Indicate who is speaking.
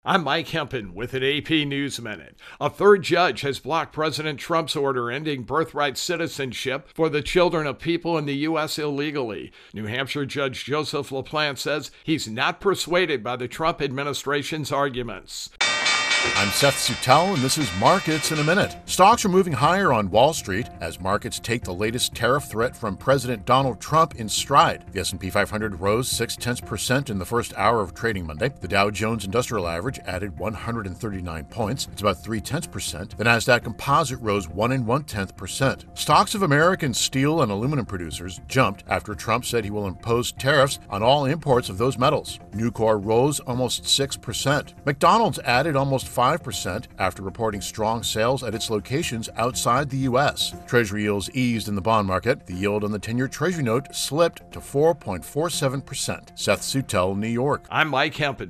Speaker 1: I'm Mike Hempen with an AP News Minute. A third judge has blocked President Trump's order ending birthright citizenship for the children of people in the U.S. illegally. New Hampshire Judge Joseph LaPlante says he's not persuaded by the Trump administration's arguments.
Speaker 2: I'm Seth Suttel, and this is Markets in a Minute. Stocks are moving higher on Wall Street as markets take the latest tariff threat from President Donald Trump in stride. The S&P 500 rose 0.6% in the first hour of trading Monday. The Dow Jones Industrial Average added 139 points. It's about 0.3%. The Nasdaq Composite rose 1.1%. Stocks of American steel and aluminum producers jumped after Trump said he will impose tariffs on all imports of those metals. Nucor rose almost 6%. McDonald's added almost 5% after reporting strong sales at its locations outside the U.S. Treasury yields eased in the bond market. The yield on the 10-year Treasury note slipped to 4.47%. Seth Suttel, New York.
Speaker 1: I'm Mike Hempen.